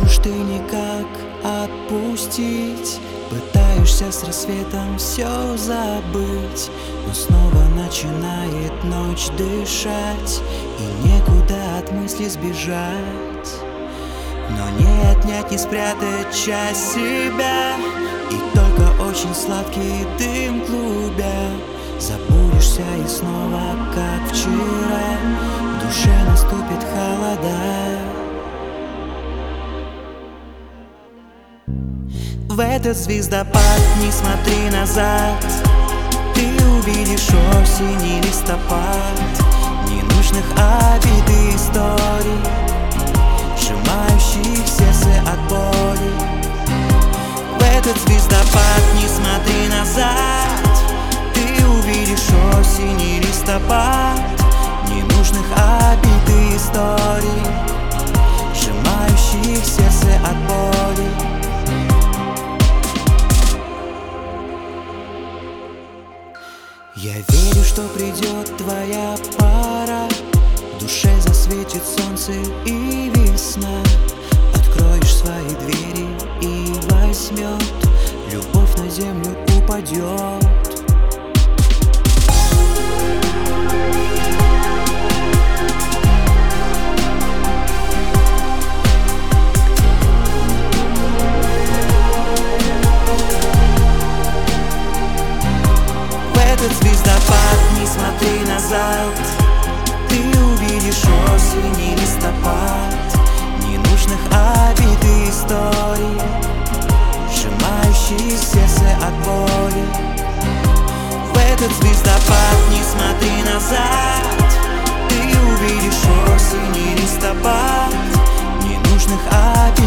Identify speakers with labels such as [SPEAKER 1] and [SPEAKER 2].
[SPEAKER 1] можешь ты никак отпустить. Пытаешься с рассветом все забыть, но снова начинает ночь дышать, и некуда от мысли сбежать. Но не отнять, не спрятать часть себя, и только очень сладкий дым клубя. Забудешься и снова, как вчера, в душе наступит холода. В этот звездопад не смотри назад, ты увидишь осень и листопад ненужных обид и историй, сжимающих сердце от боли. В этот звездопад не смотри назад, ты увидишь осень и листопад ненужных обид и историй, сжимающих сердце от боли. Я верю, что придет твоя пора, в душе засветит солнце и весна. Откроешь свои двери и возьмет, любовь на землю упадет. В этот звездопад не смотри назад, ты увидишь осень и листопад ненужных обид и историй, сжимающих сердце от боли. В этот звездопад не смотри назад, ты увидишь осень и листопад ненужных обид